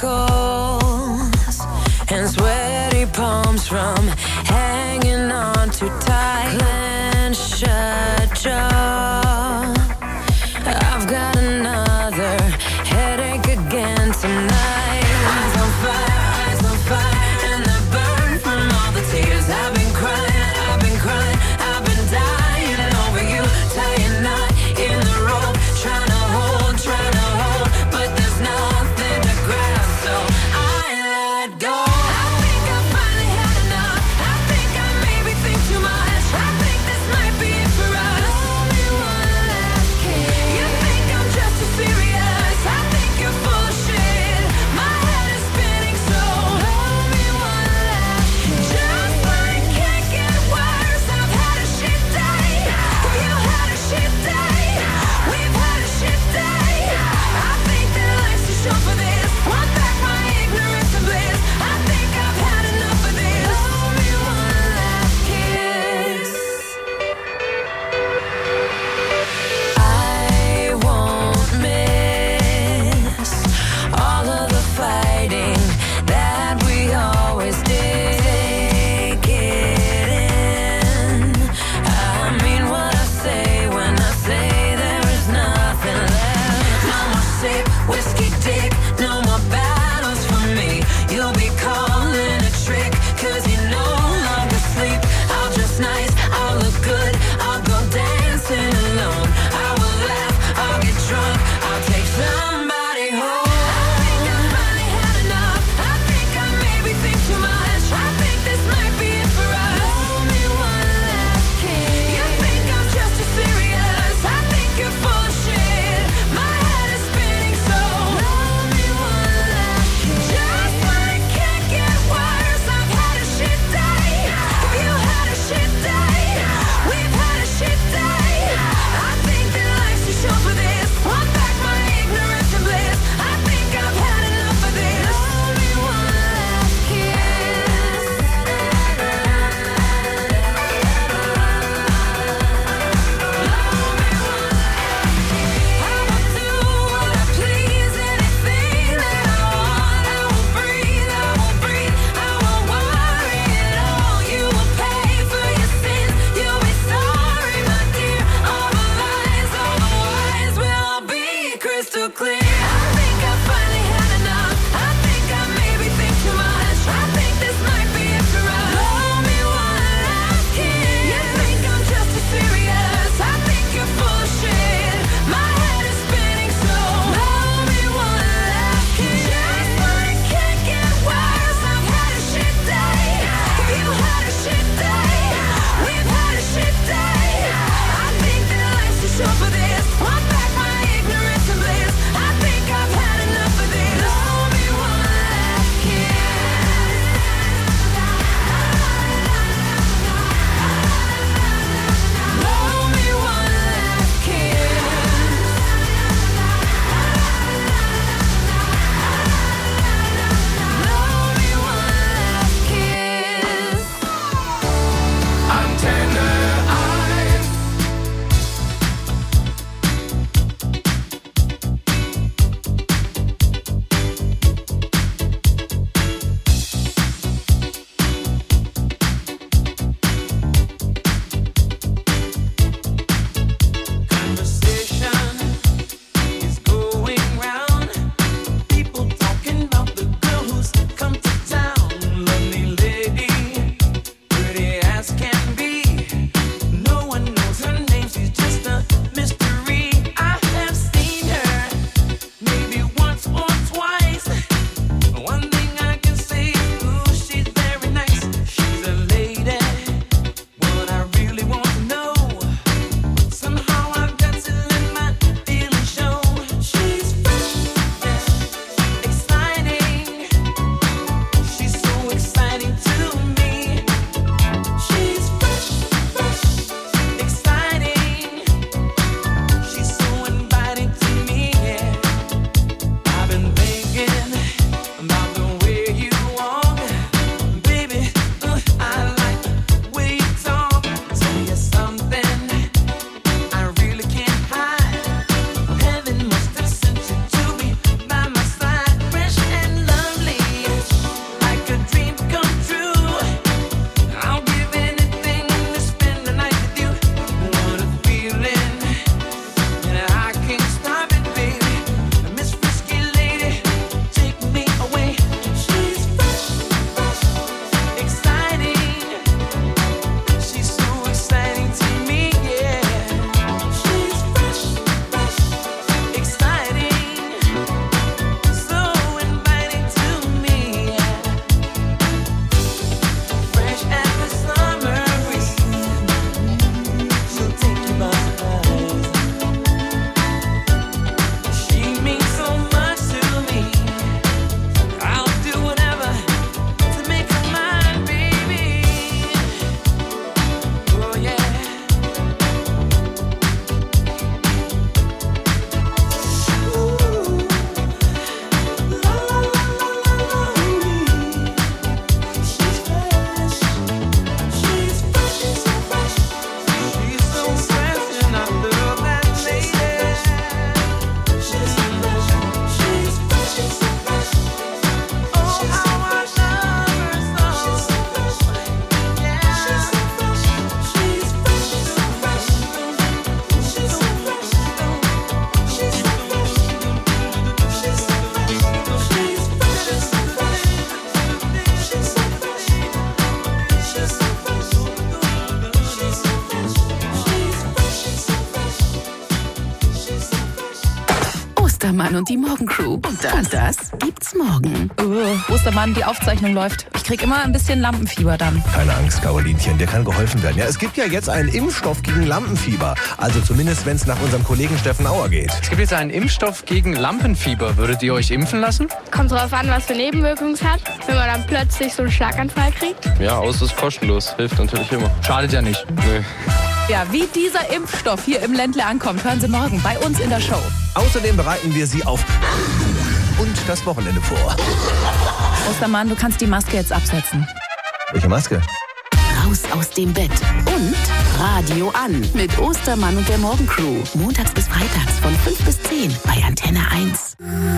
wrinkles and sweaty palms from hanging on too tight. Clenched shut jaw. I've got another headache again tonight. Eyes on fire, and the burn from all the tears I've been crying, I've been dying over you, tying knot in the rope, trying to hold, but there's nothing to grab, so I let go. I think I finally had enough. I think I maybe think too much. I think this might be it for us. Only one Ostermann und die Morgencrew. Und das gibt's morgen. Ostermann, die Aufzeichnung läuft. Ich krieg immer ein bisschen Lampenfieber dann. Keine Angst, Carolinchen, dir kann geholfen werden. Ja, es gibt ja jetzt einen Impfstoff gegen Lampenfieber. Also zumindest, wenn es nach unserem Kollegen Steffen Auer geht. Es gibt jetzt einen Impfstoff gegen Lampenfieber. Würdet ihr euch impfen lassen? Kommt drauf an, was für Nebenwirkungen es hat. Wenn man dann plötzlich so einen Schlaganfall kriegt. Ja, außer ist kostenlos. Hilft natürlich immer. Schadet ja nicht. Nee. Ja, wie dieser Impfstoff hier im Ländle ankommt, hören Sie morgen bei uns in der Show. Außerdem bereiten wir Sie auf und das Wochenende vor. Ostermann, du kannst die Maske jetzt absetzen. Welche Maske? Raus aus dem Bett und Radio an mit Ostermann und der Morgencrew. Montags bis freitags von 5 bis 10 bei Antenne 1.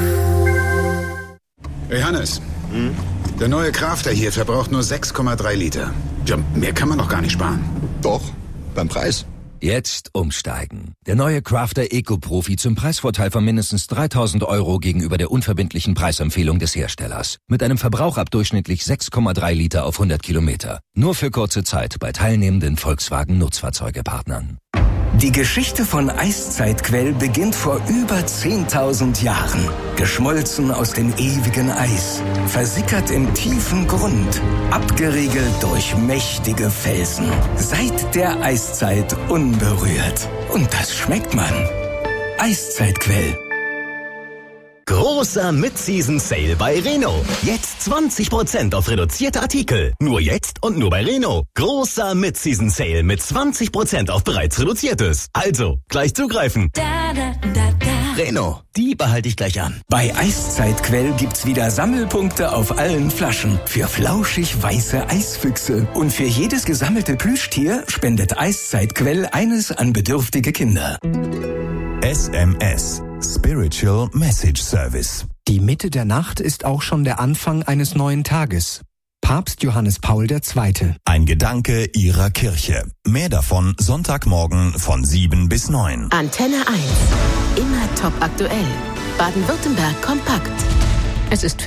Hey Hannes, der neue Crafter hier verbraucht nur 6,3 Liter. Ja, mehr kann man doch gar nicht sparen. Doch, beim Preis. Jetzt umsteigen. Der neue Crafter Eco-Profi zum Preisvorteil von mindestens 3.000 € gegenüber der unverbindlichen Preisempfehlung des Herstellers. Mit einem Verbrauch ab durchschnittlich 6,3 Liter auf 100 Kilometer. Nur für kurze Zeit bei teilnehmenden Volkswagen-Nutzfahrzeugepartnern. Die Geschichte von Eiszeitquell beginnt vor über 10.000 Jahren. Geschmolzen aus dem ewigen Eis, versickert im tiefen Grund, abgeriegelt durch mächtige Felsen. Seit der Eiszeit unberührt. Und das schmeckt man. Eiszeitquell. Großer Mid-Season-Sale bei Reno. Jetzt 20% auf reduzierte Artikel. Nur jetzt und nur bei Reno. Großer Mid-Season-Sale mit 20% auf bereits Reduziertes. Also, gleich zugreifen. Reno, die behalte ich gleich an. Bei Eiszeitquell gibt's wieder Sammelpunkte auf allen Flaschen. Für flauschig weiße Eisfüchse. Und für jedes gesammelte Plüschtier spendet Eiszeitquell eines an bedürftige Kinder. SMS. Spiritual Message Service. Die Mitte der Nacht ist auch schon der Anfang eines neuen Tages. Papst Johannes Paul II. Ein Gedanke Ihrer Kirche. Mehr davon Sonntagmorgen von 7 bis 9. Antenne 1. Immer top aktuell. Baden-Württemberg kompakt. Es ist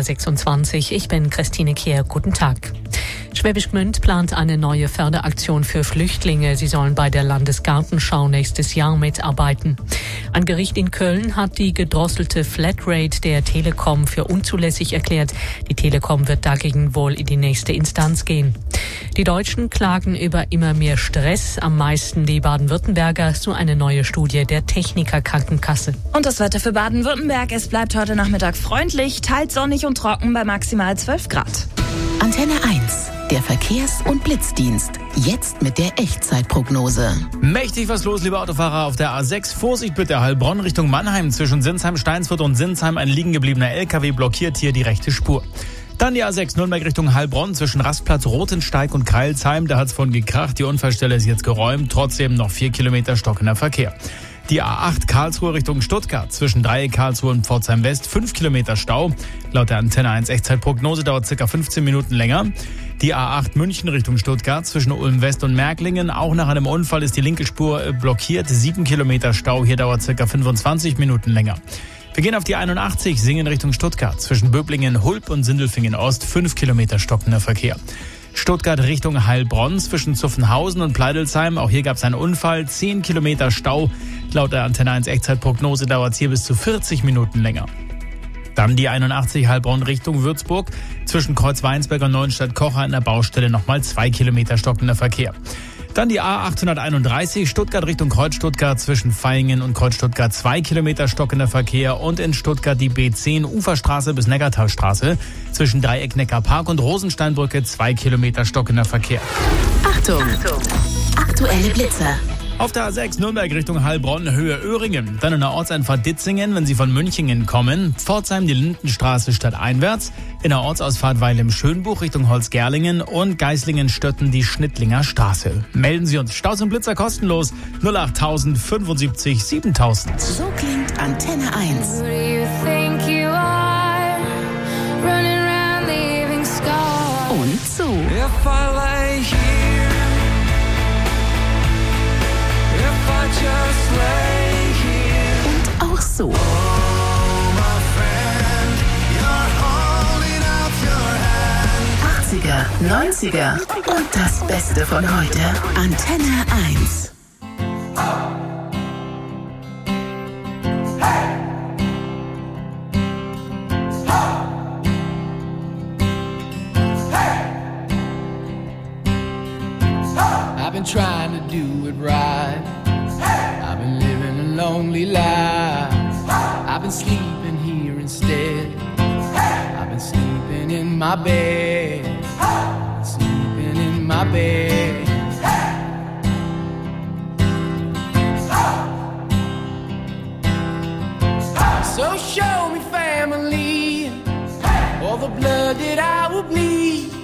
15.26 Uhr. Ich bin Christine Kehr. Guten Tag. Schwäbisch Gmünd plant eine neue Förderaktion für Flüchtlinge. Sie sollen bei der Landesgartenschau nächstes Jahr mitarbeiten. Ein Gericht in Köln hat die gedrosselte Flatrate der Telekom für unzulässig erklärt. Die Telekom wird dagegen wohl in die nächste Instanz gehen. Die Deutschen klagen über immer mehr Stress, am meisten die Baden-Württemberger, so eine neue Studie der Techniker-Krankenkasse. Und das Wetter für Baden-Württemberg, es bleibt heute Nachmittag freundlich, teils sonnig und trocken bei maximal 12 Grad. Antenne 1, der Verkehrs- und Blitzdienst. Jetzt mit der Echtzeitprognose. Mächtig was los, liebe Autofahrer, auf der A6. Vorsicht bitte, Heilbronn Richtung Mannheim. Zwischen Sinsheim, Steinsfurt und Sinsheim ein liegen gebliebener LKW blockiert hier die rechte Spur. Dann die A6 Nürnberg Richtung Heilbronn zwischen Rastplatz Rothensteig und Kreilsheim. Da hat's von gekracht. Die Unfallstelle ist jetzt geräumt. Trotzdem noch 4 Kilometer stockender Verkehr. Die A8 Karlsruhe Richtung Stuttgart zwischen Dreieck Karlsruhe und Pforzheim West 5 Kilometer Stau. Laut der Antenne 1 Echtzeitprognose dauert ca. 15 Minuten länger. Die A8 München Richtung Stuttgart zwischen Ulm West und Märklingen. Auch nach einem Unfall ist die linke Spur blockiert. 7 Kilometer Stau. Hier dauert ca. 25 Minuten länger. Wir gehen auf die 81 Singen Richtung Stuttgart zwischen Böblingen, Hulb und Sindelfingen Ost. 5 Kilometer stockender Verkehr. Stuttgart Richtung Heilbronn zwischen Zuffenhausen und Pleidelsheim. Auch hier gab es einen Unfall. 10 Kilometer Stau. Laut der Antenne 1 Echtzeitprognose dauert es hier bis zu 40 Minuten länger. Dann die 81 Heilbronn Richtung Würzburg. Zwischen Kreuzweinsberg und Neuenstadt-Kocher an der Baustelle nochmal 2 Kilometer stockender Verkehr. Dann die A831 Stuttgart Richtung Kreuz-Stuttgart zwischen Vaihingen und Kreuz-Stuttgart 2 Kilometer stockender Verkehr und in Stuttgart die B10 Uferstraße bis Neckartalstraße zwischen Dreieck Neckarpark und Rosensteinbrücke 2 Kilometer stockender Verkehr. Achtung! Aktuelle Blitzer. Auf der A6 Nürnberg Richtung Heilbronn, Höhe Öhringen. Dann in der Ortseinfahrt Ditzingen, wenn Sie von Münchingen kommen. Pforzheim die Lindenstraße stadteinwärts. In der Ortsausfahrt Weil im Schönbuch Richtung Holzgerlingen. Und Geislingen-Stötten die Schnittlinger Straße. Melden Sie uns. Staus und Blitzer kostenlos. 08000 75 7000. So klingt Antenne 1. Und so. Und auch so. 80er, 90er und das Beste von heute. Antenne 1. been trying to do it right. I've been living a lonely life. I've been sleeping here instead. I've been sleeping in my bed. Sleeping in my bed. So show me family, all the blood that I will bleed.